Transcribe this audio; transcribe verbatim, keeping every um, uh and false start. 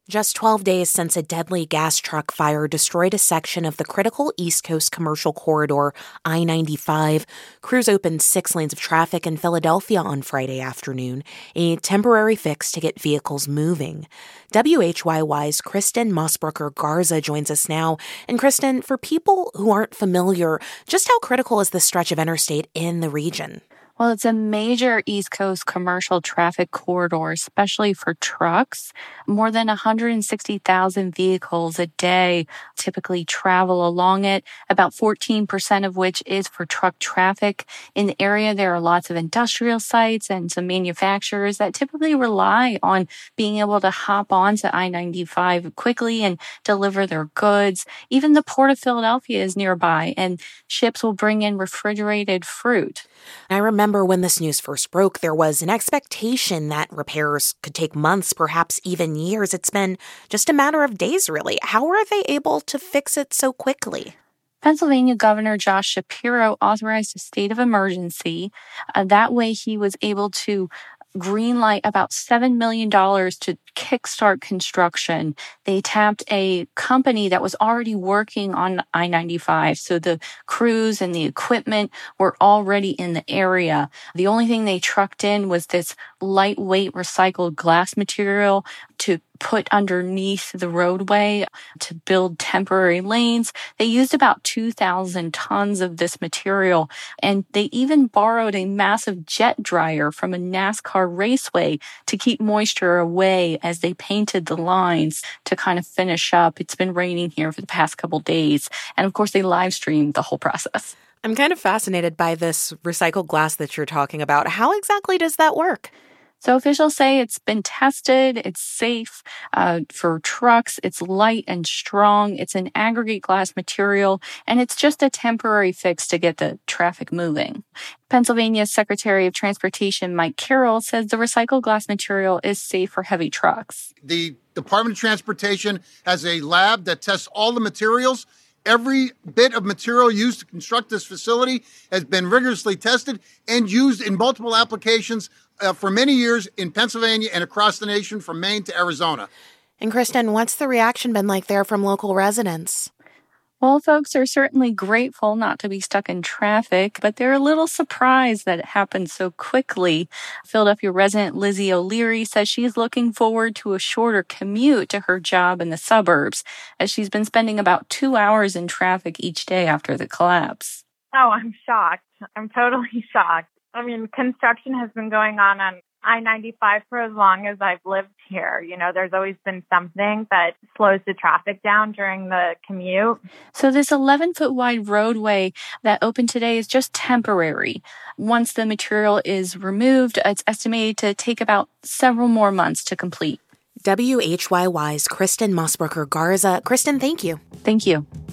Just twelve days since a deadly gas truck fire destroyed a section of the critical East Coast commercial corridor, I ninety-five, crews opened six lanes of traffic in Philadelphia on Friday afternoon, a temporary fix to get vehicles moving. W H Y Y's Kristen Mossbrooker Garza joins us now. And Kristen, for people who aren't familiar, just how critical is this stretch of interstate in the region? Well, it's a major East Coast commercial traffic corridor, especially for trucks. More than one hundred sixty thousand vehicles a day typically travel along it, about fourteen percent of which is for truck traffic. In the area, there are lots of industrial sites and some manufacturers that typically rely on being able to hop onto I ninety-five quickly and deliver their goods. Even the Port of Philadelphia is nearby, and ships will bring in refrigerated fruit. I remember when this news first broke, there was an expectation that repairs could take months, perhaps even years. It's been just a matter of days, really. How were they able to fix it so quickly? Pennsylvania Governor Josh Shapiro authorized a state of emergency. Uh, that way, he was able to greenlight about seven million dollars to kickstart construction. They tapped a company that was already working on I ninety-five. So the crews and the equipment were already in the area. The only thing they trucked in was this lightweight recycled glass material to put underneath the roadway to build temporary lanes. They used about two thousand tons of this material, and they even borrowed a massive jet dryer from a NASCAR raceway to keep moisture away as they painted the lines to kind of finish up. It's been raining here for the past couple days, and of course they live streamed the whole process. I'm kind of fascinated by this recycled glass that you're talking about. How exactly does that work? So officials say it's been tested, it's safe uh, for trucks, it's light and strong, it's an aggregate glass material, and it's just a temporary fix to get the traffic moving. Pennsylvania's Secretary of Transportation, Mike Carroll, says the recycled glass material is safe for heavy trucks. The Department of Transportation has a lab that tests all the materials. Every bit of material used to construct this facility has been rigorously tested and used in multiple applications uh, for many years in Pennsylvania and across the nation from Maine to Arizona. And Kristen, what's the reaction been like there from local residents? Well, folks are certainly grateful not to be stuck in traffic, but they're a little surprised that it happened so quickly. Philadelphia resident Lizzie O'Leary says she's looking forward to a shorter commute to her job in the suburbs, as she's been spending about two hours in traffic each day after the collapse. Oh, I'm shocked. I'm totally shocked. I mean, construction has been going on on I ninety-five for as long as I've lived here. You know, there's always been something that slows the traffic down during the commute. So this eleven-foot wide roadway that opened today is just temporary. Once the material is removed, it's estimated to take about several more months to complete. W H Y Y's Kristen Mossbrooker Garza. Kristen, thank you. Thank you.